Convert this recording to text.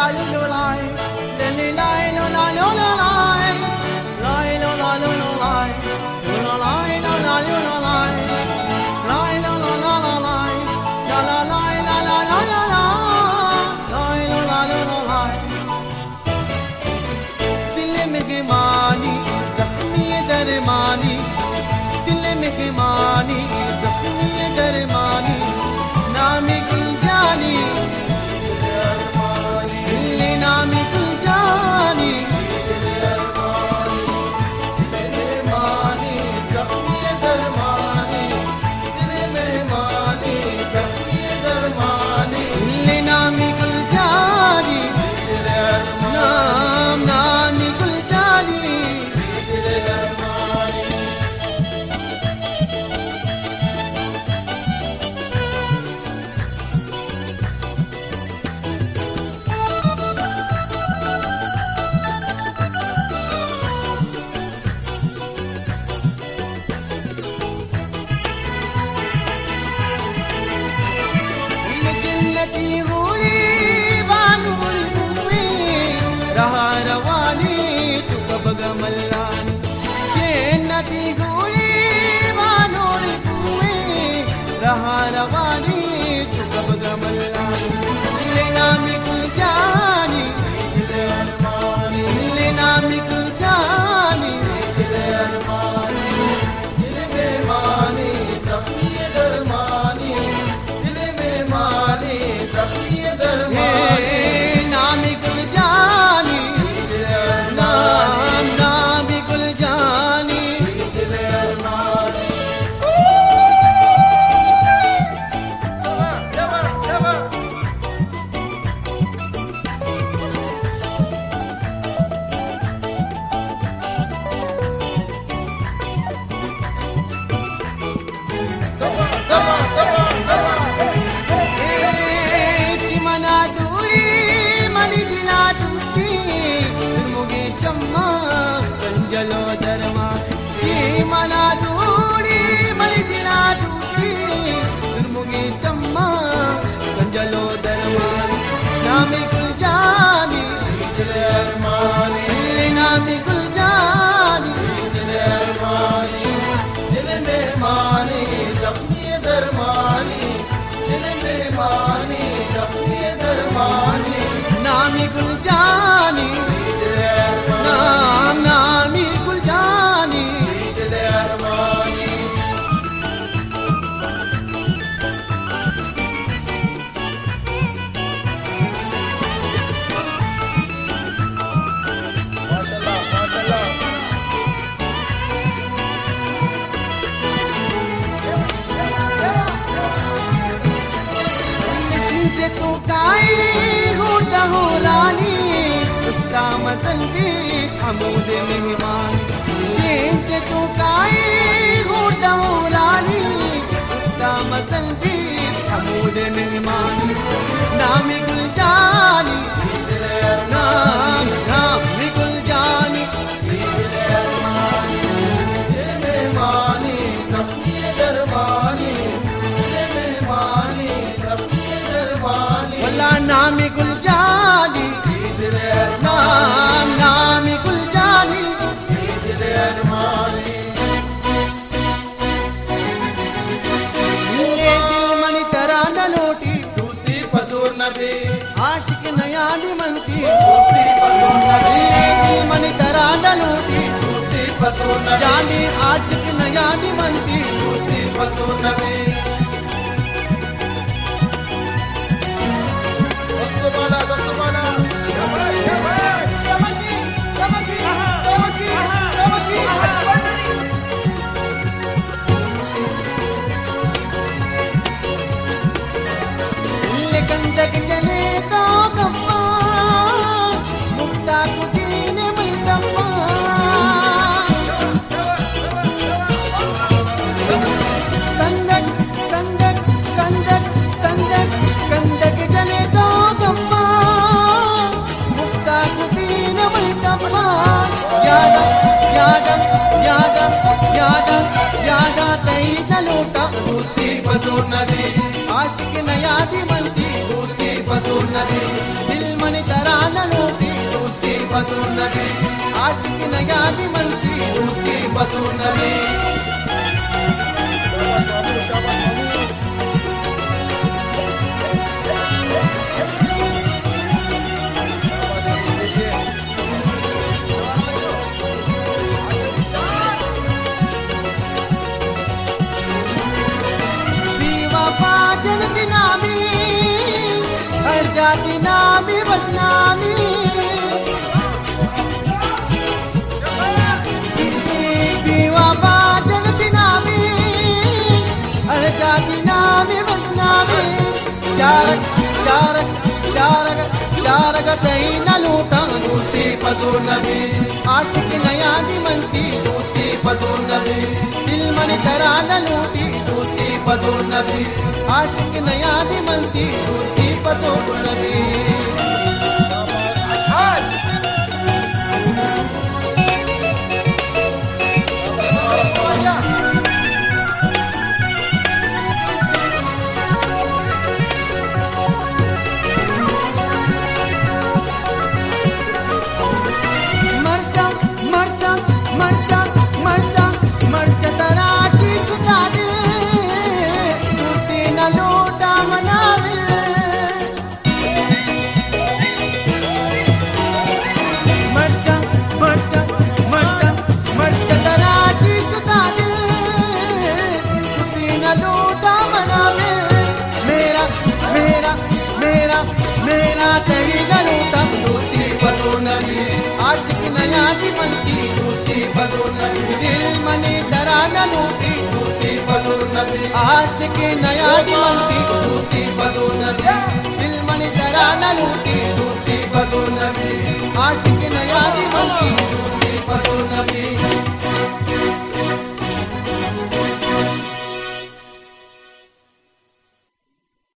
दरमानी दिल मेहमानी जख्मी दरमानी नामी गुल जानी दिल नामी गुल जानी मेहमानी जख्मी दरमानी दिल मेहमानी जख्मी दरमानी दिल नामी गुल जानी नाम नामी गुल जानी रहा रवानी तू कब गमलानी जन्नती गोरी बानूर कुए रहा रवानी तू कब गमलानी लेना मी कुल जानी दिल अरमानी लेना मी कुल जानी दिल अरमानी दिल में मानी जख्मी दरमानी दिल में मानी जख्मी दरमानी नामी कुल जानी कंजलो दरमा जी मना दूरी मई दिला दूसरी सुरमुगी चम्मा कंजलो दरमा नामी गुल जानी दिल अरमानी नामी गुल जानी दिल अरमानी दिल में मानी जख्मी दरमानी दिल में मानी जख्मी दरमानी नामी गुल जानी नाम नामी गुल जानी दिल अरमानी माशाल्लाह माशाल्लाह से तू गाई होता हो रानी उसका मजल भी हमूद मेहमान शेम से तू काई होता हो रानी उसका मजल भी हमूद मेहमान नामी गुल जानी नाम नामी गुल जानी दिल मेहमानी जख्मी दरमानी दिल मेहमानी जख्मी दरमानी वल्ला नामी गुल जानी नाम नामी गुल जानी दिल अरमानी ले दिल मनी तरह न लोटी दूसरी पसूर नबी आशिक नया मनती दूसरी पसूर नबी ले दिल मनी तरह न लोटी दूसरी पसूर नबी जानी आशिक नया मनती दूसरी पसूर नबी दोस्तों कंदक जने तो कम्मा मुक्ता कुदीन मिलतम्मा कंदक कंदक कंदक कंदक कंदक जने तो कम्मा मुक्ता कुदीन मिलतम्मा यादा यादा यादा यादा यादा तई न लोटा दोस्ती बजूर नबी आशिक नया दी मनती दोस्ती बजूर नबी दिल मन तरा तराना लूटी दोस्ती बजूर नबी आशिक नया मनती दोस्ती बजूर नबी जलती नामी हर जाती नामी बदनामी बेवफा जलती नामी हर जाती नामी बदनामी चारक चारक चारक चारक तई न लूटा दोस्ती बजूर नबी आशिक नया मनती दोस्ती बजूर नबी दिल मन तरा न लूटी दोस्ती बजूर नबी आशिक नया मनती दोस्ती बजूर नबी मेरा तेरी लूटा दोस्ती बजूर नबी आशिक नया मनती दोस्ती बजूर नबी दिल मनी दरा न लूटी दोस्ती बजूर नबी आशिक नया मनती दोस्ती बजूर नबी दिल मनी दरा न लूटी दोस्ती बजूर नबी आशिक नया मनती